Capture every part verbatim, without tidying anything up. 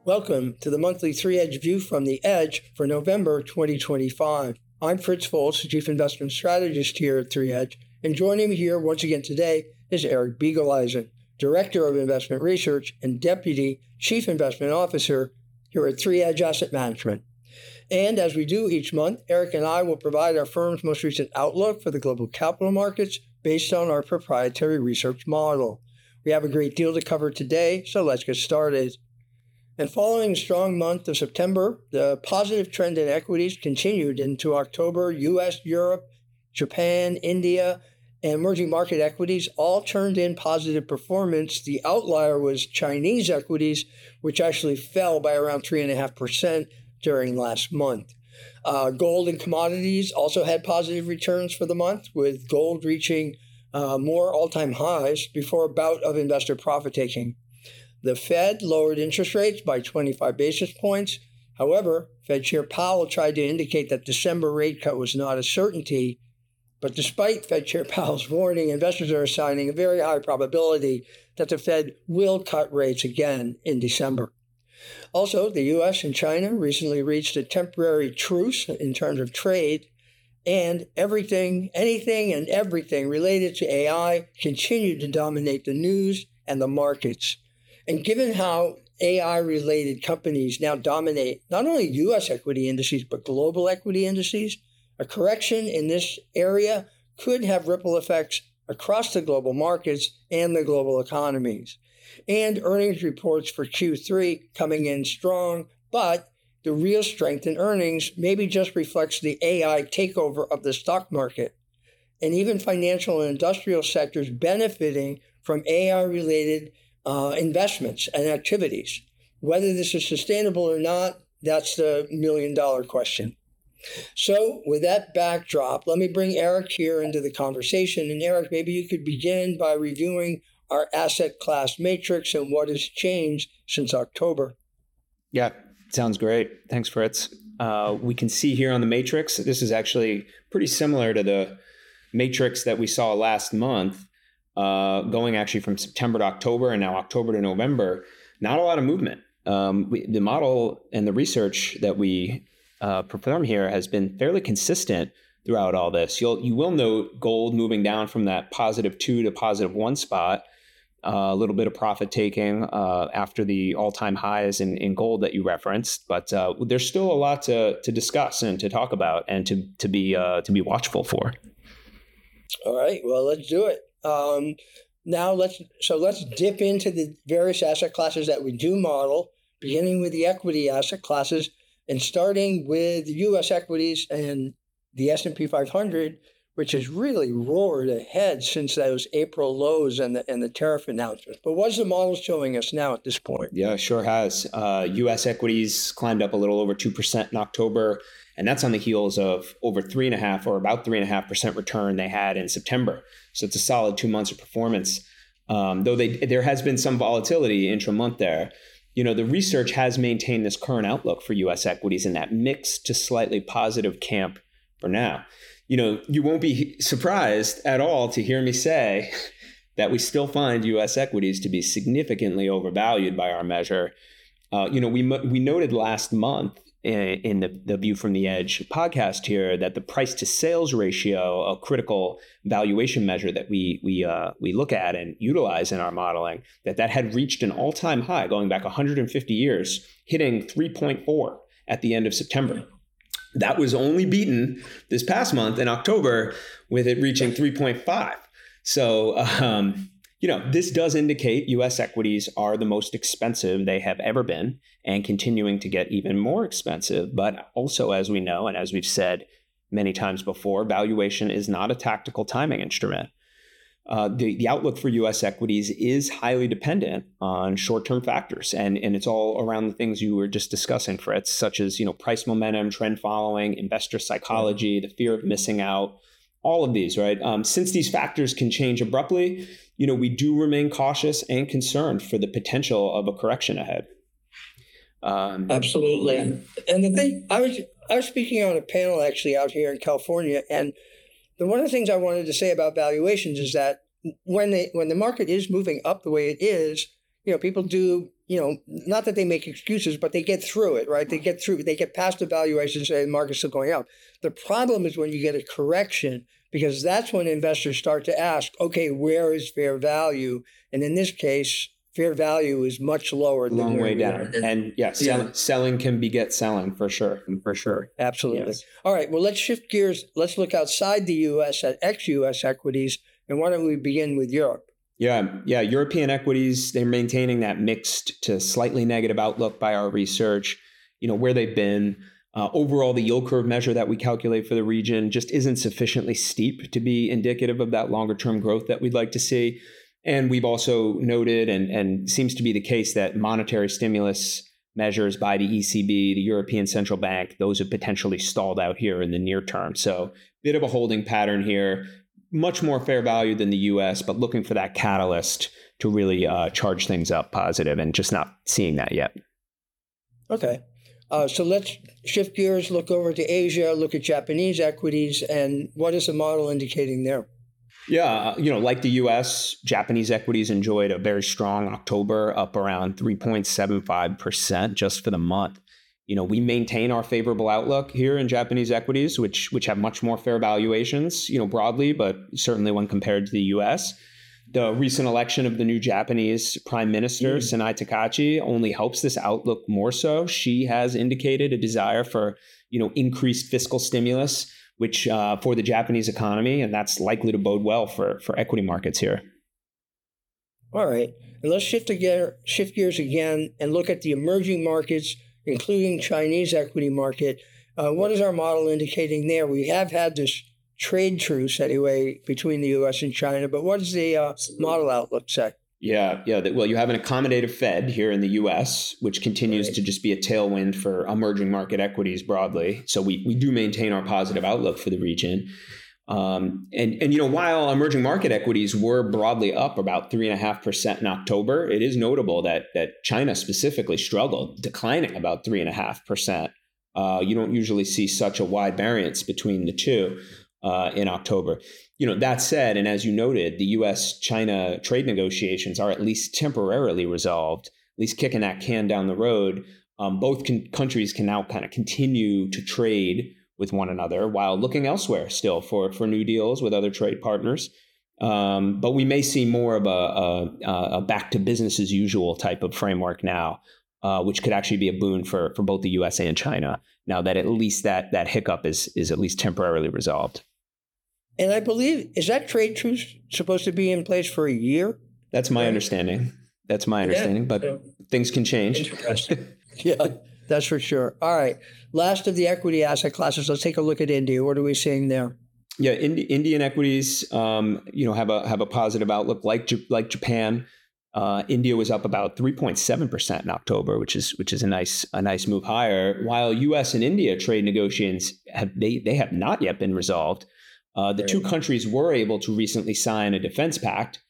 Welcome to the monthly Three Edge View from the Edge for November twenty twenty-five. I'm Fritz Foltz, Chief Investment Strategist here at Three Edge, and joining me here once again today is Eric Beagleisen, Director of Investment Research and Deputy Chief Investment Officer here at Three Edge Asset Management. And as we do each month, Eric and I will provide our firm's most recent outlook for the global capital markets based on our proprietary research model. We have a great deal to cover today, so let's get started. And following a strong month of September, the positive trend in equities continued into October. U S, Europe, Japan, India, and emerging market equities all turned in positive performance. The outlier was Chinese equities, which actually fell by around three point five percent during last month. Uh, gold and commodities also had positive returns for the month, with gold reaching uh, more all-time highs before a bout of investor profit-taking. The Fed lowered interest rates by twenty-five basis points. However, Fed Chair Powell tried to indicate that December rate cut was not a certainty. But despite Fed Chair Powell's warning, investors are assigning a very high probability that the Fed will cut rates again in December. Also, the U S and China recently reached a temporary truce in terms of trade, and everything, anything and everything related to A I continued to dominate the news and the markets. And given how A I-related companies now dominate not only U S equity indices, but global equity indices, a correction in this area could have ripple effects across the global markets and the global economies. And earnings reports for Q three coming in strong, but the real strength in earnings maybe just reflects the A I takeover of the stock market, and even financial and industrial sectors benefiting from A I-related Uh, investments and activities. Whether this is sustainable or not, that's the million dollar question. So with that backdrop, let me bring Eric here into the conversation. And Eric, maybe you could begin by reviewing our asset class matrix and what has changed since October. Yeah, sounds great. Thanks, Fritz. Uh, we can see here on the matrix, this is actually pretty similar to the matrix that we saw last month. Uh, going actually from September to October and now October to November, not a lot of movement. Um, we, the model and the research that we uh, perform here has been fairly consistent throughout all this. You'll you will note gold moving down from that positive two to positive one spot, uh, a little bit of profit taking uh, after the all-time highs in, in gold that you referenced, but uh, there's still a lot to to discuss and to talk about and to to be uh, to be watchful for. All right, well, let's do it. Um, now let's so let's dip into the various asset classes that we do model, beginning with the equity asset classes and starting with U S equities and the S and P five hundred, which has really roared ahead since those April lows and the and the tariff announcements. But what's the model showing us now at this point? Yeah, sure has. Uh, U S equities climbed up a little over two percent in October, and that's on the heels of over three and a half or about three and a half percent return they had in September. So it's a solid two months of performance. Um, though they, there has been some volatility intra-month there. You know, the research has maintained this current outlook for U S equities in that mixed to slightly positive camp for now. You know, you won't be surprised at all to hear me say that we still find U S equities to be significantly overvalued by our measure. Uh, you know, we we noted last month in, in the, the View from the Edge podcast here that the price to sales ratio, a critical valuation measure that we we uh, we look at and utilize in our modeling, that that had reached an all-time high going back one hundred fifty years, hitting three point four at the end of September. That was only beaten this past month in October with it reaching three point five. So, um, you know, this does indicate U S equities are the most expensive they have ever been and continuing to get even more expensive. But also, as we know, and as we've said many times before, valuation is not a tactical timing instrument. Uh, the, the outlook for U S equities is highly dependent on short-term factors. And, and it's all around the things you were just discussing, Fritz, such as, you know, price momentum, trend following, investor psychology, the fear of missing out, all of these, right? Um, since these factors can change abruptly, you know, we do remain cautious and concerned for the potential of a correction ahead. Um, Absolutely. And the thing, I was I was speaking on a panel actually out here in California, and the, one of the things I wanted to say about valuations is that when they when the market is moving up the way it is, you know, people do, you know, not that they make excuses, but they get through it, right? They get through, they get past the valuation and say the market's still going up. The problem is when you get a correction, because that's when investors start to ask, okay, where is fair value? And in this case, fair value is much lower than long way down. And yeah, sell, yeah, selling can beget selling for sure. For sure. Absolutely. Yes. All right. Well, let's shift gears. Let's look outside the U S at ex-U S equities. And why don't we begin with Europe? Yeah. Yeah. European equities, they're maintaining that mixed to slightly negative outlook by our research, you know, where they've been. Uh, overall, the yield curve measure that we calculate for the region just isn't sufficiently steep to be indicative of that longer term growth that we'd like to see. And we've also noted, and, and seems to be the case, that monetary stimulus measures by the E C B, the European Central Bank, those have potentially stalled out here in the near term. So bit of a holding pattern here, much more fair value than the U S, but looking for that catalyst to really uh, charge things up positive, and just not seeing that yet. Okay. Uh, so let's shift gears, look over to Asia, look at Japanese equities, and what is the model indicating there? Yeah, you know, like the U S, Japanese equities enjoyed a very strong October, up around three point seven five percent just for the month. You know, we maintain our favorable outlook here in Japanese equities, which which have much more fair valuations, you know, broadly, but certainly when compared to the U S. The recent election of the new Japanese Prime Minister, mm. Sanai Takachi, only helps this outlook more so. She has indicated a desire for, you know, increased fiscal stimulus, which uh, for the Japanese economy, and that's likely to bode well for, for equity markets here. All right. And let's shift again, shift gears again and look at the emerging markets, including Chinese equity market. Uh, what is our model indicating there? We have had this trade truce anyway between the U S and China, but what does the uh, model outlook say? Yeah, yeah. Well, you have an accommodative Fed here in the U S, which continues right. to just be a tailwind for emerging market equities broadly. So we we do maintain our positive outlook for the region. Um, and, and, you know, while emerging market equities were broadly up about three and a half percent in October, it is notable that that China specifically struggled, declining about three and a half percent. Uh, you don't usually see such a wide variance between the two uh, in October. You know, that said, and as you noted, the U S China trade negotiations are at least temporarily resolved, at least kicking that can down the road. Um, both con- countries can now kind of continue to trade with one another while looking elsewhere still for, for new deals with other trade partners. Um, but we may see more of a, a, a back to business as usual type of framework now, uh, which could actually be a boon for, for both the U S and China, now that at least that that hiccup is is at least temporarily resolved. And I believe, is that trade truce supposed to be in place for a year? That's my right. understanding. That's my understanding, yeah. but yeah. things can change. Yeah, that's for sure. All right. Last of the equity asset classes, let's take a look at India. What are we seeing there? Yeah, Indi- Indian equities, um, you know, have a have a positive outlook, like like Japan. Uh, India was up about three point seven percent in October, which is which is a nice a nice move higher. While U S and India trade negotiations have they they have not yet been resolved. Uh, the two countries were able to recently sign a defense pact,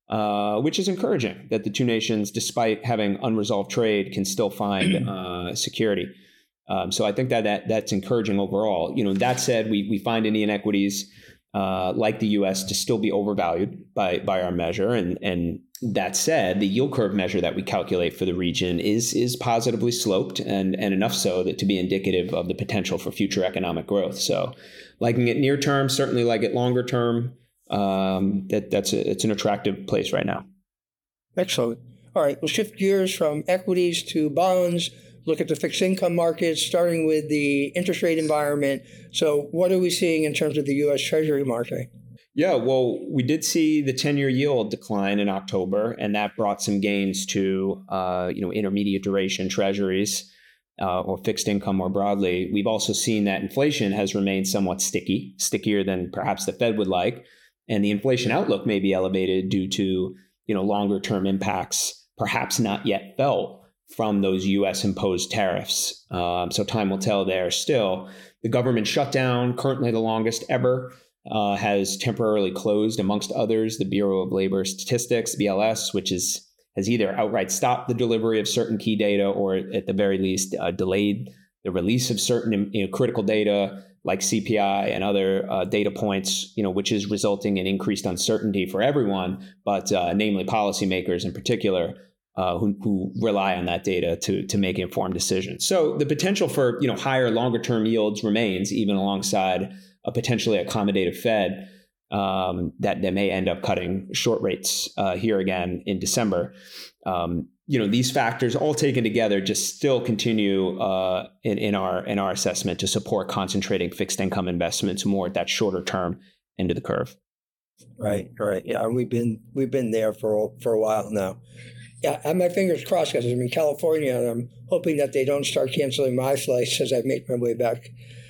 uh, which is encouraging that the two nations, despite having unresolved trade, can still find uh, security. Um, so I think that, that that's encouraging overall. You know, that said, we we find Indian equities uh, like the U S to still be overvalued by by our measure, and and that said, the yield curve measure that we calculate for the region is is positively sloped, and and enough so that to be indicative of the potential for future economic growth. So, liking it near term, certainly like it longer term. Um, that that's a, it's an attractive place right now. Excellent. All right, we'll shift gears from equities to bonds. Look at the fixed income markets, starting with the interest rate environment. So, what are we seeing in terms of the U S Treasury market? Yeah, well, we did see the ten-year yield decline in October, and that brought some gains to uh, you know intermediate duration treasuries uh, or fixed income more broadly. We've also seen that inflation has remained somewhat sticky, stickier than perhaps the Fed would like, and the inflation outlook may be elevated due to you know longer-term impacts, perhaps not yet felt from those U S imposed tariffs. Um, so time will tell there. Still, the government shutdown, currently the longest ever. Uh, has temporarily closed, amongst others, the Bureau of Labor Statistics, B L S, which is has either outright stopped the delivery of certain key data or at the very least uh, delayed the release of certain you know, critical data like C P I and other uh, data points, you know, which is resulting in increased uncertainty for everyone, but uh, namely policymakers in particular. uh, who, who rely on that data to to make informed decisions. So the potential for, you know, higher, longer term yields remains, even alongside a potentially accommodative Fed um, that, that may end up cutting short rates uh, here again in December. Um, you know, these factors all taken together just still continue uh, in, in our in our assessment to support concentrating fixed income investments more at that shorter term end of the curve. Right, right. Yeah, we've been we've been there for for a while now. Yeah, I have my fingers crossed because I'm in California, and I'm hoping that they don't start canceling my flights as I make my way back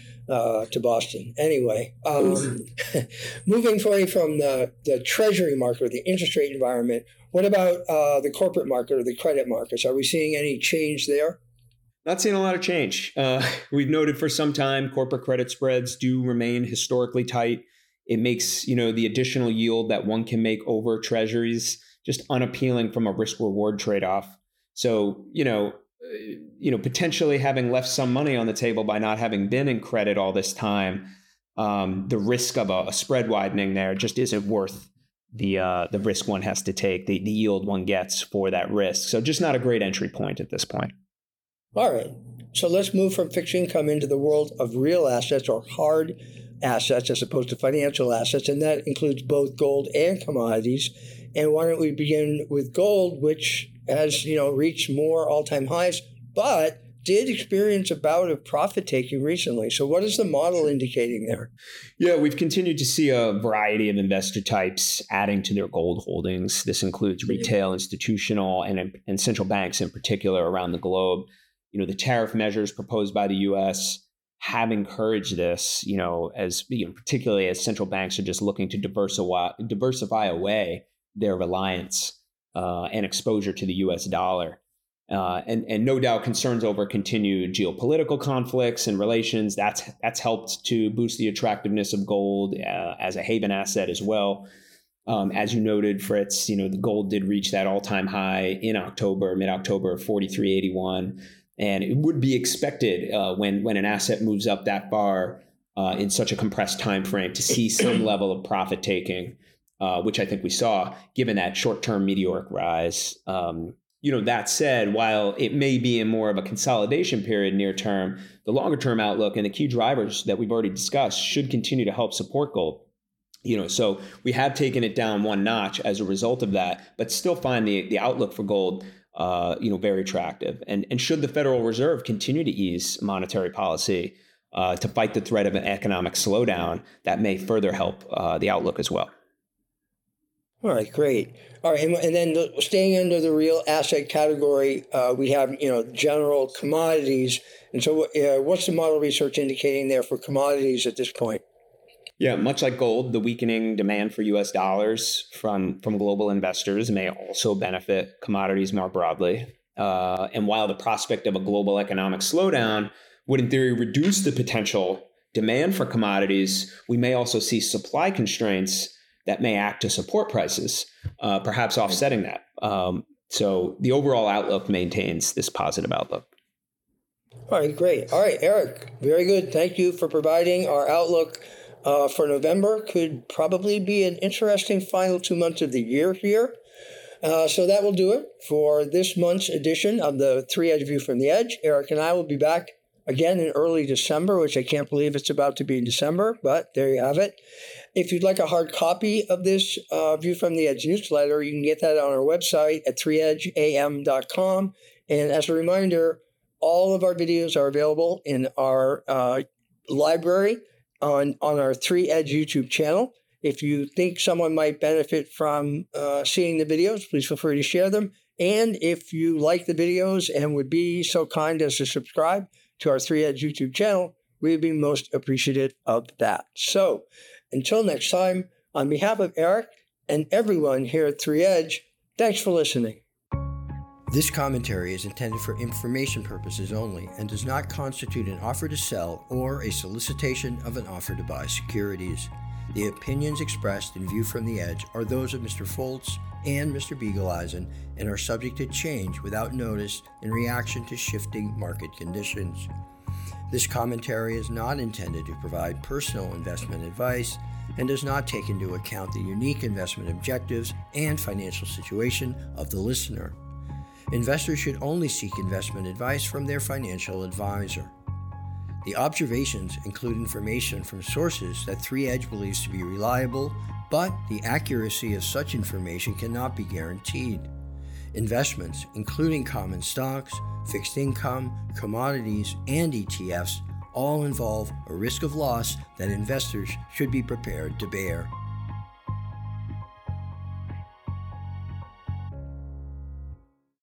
uh, to Boston. Anyway, um, moving away from the, the treasury market or the interest rate environment, what about uh, the corporate market or the credit markets? Are we seeing any change there? Not seeing a lot of change. Uh, we've noted for some time corporate credit spreads do remain historically tight. It makes, you know, the additional yield that one can make over treasuries just unappealing from a risk reward trade-off. So, you know, you know, potentially having left some money on the table by not having been in credit all this time, um, the risk of a, a spread widening there just isn't worth the uh, the risk one has to take, the, the yield one gets for that risk. So just not a great entry point at this point. All right. So let's move from fixed income into the world of real assets or hard assets as opposed to financial assets. And that includes both gold and commodities. And why don't we begin with gold, which has, you know, reached more all-time highs, but did experience a bout of profit taking recently. So what is the model indicating there? Yeah, we've continued to see a variety of investor types adding to their gold holdings. This includes retail, institutional, and, and central banks in particular around the globe. You know, the tariff measures proposed by the U S have encouraged this, you know, as you know, particularly as central banks are just looking to diversify, diversify away their reliance uh, and exposure to the U S dollar. Uh, and, and no doubt concerns over continued geopolitical conflicts and relations, that's that's helped to boost the attractiveness of gold uh, as a haven asset as well. Um, as you noted, Fritz, you know, the gold did reach that all-time high in October, mid-October, forty-three eighty-one. And it would be expected uh, when, when an asset moves up that far uh, in such a compressed time frame to see some level of profit taking, uh, which I think we saw given that short-term meteoric rise. Um, you know, that said, while it may be in more of a consolidation period near term, the longer-term outlook and the key drivers that we've already discussed should continue to help support gold. You know, so we have taken it down one notch as a result of that, but still find the the outlook for gold Uh, you know, very attractive. And, and should the Federal Reserve continue to ease monetary policy uh, to fight the threat of an economic slowdown, that may further help uh, the outlook as well. All right, great. All right, and, and then the, staying under the real asset category, uh, we have, you know, general commodities. And so uh, what's the model research indicating there for commodities at this point? Yeah, much like gold, the weakening demand for U S dollars from, from global investors may also benefit commodities more broadly. Uh, and while the prospect of a global economic slowdown would, in theory, reduce the potential demand for commodities, we may also see supply constraints that may act to support prices, uh, perhaps offsetting that. Um, so the overall outlook maintains this positive outlook. All right, great. All right, Eric, very good. Thank you for providing our outlook. Uh, for November, could probably be an interesting final two months of the year here. Uh, so that will do it for this month's edition of the Three Edge View from the Edge. Eric and I will be back again in early December, which I can't believe it's about to be in December, but there you have it. If you'd like a hard copy of this uh, View from the Edge newsletter, you can get that on our website at three edge a m dot com. And as a reminder, all of our videos are available in our uh, library on, on our three Edge YouTube channel. If you think someone might benefit from uh, seeing the videos, please feel free to share them. And if you like the videos and would be so kind as to subscribe to our three Edge YouTube channel, we would be most appreciative of that. So until next time, on behalf of Eric and everyone here at three Edge, thanks for listening. This commentary is intended for information purposes only and does not constitute an offer to sell or a solicitation of an offer to buy securities. The opinions expressed in View from the Edge are those of Mister Foltz and Mister Beagleisen and are subject to change without notice in reaction to shifting market conditions. This commentary is not intended to provide personal investment advice and does not take into account the unique investment objectives and financial situation of the listener. Investors should only seek investment advice from their financial advisor. The observations include information from sources that three edge believes to be reliable, but the accuracy of such information cannot be guaranteed. Investments, including common stocks, fixed income, commodities, and E T Fs, all involve a risk of loss that investors should be prepared to bear.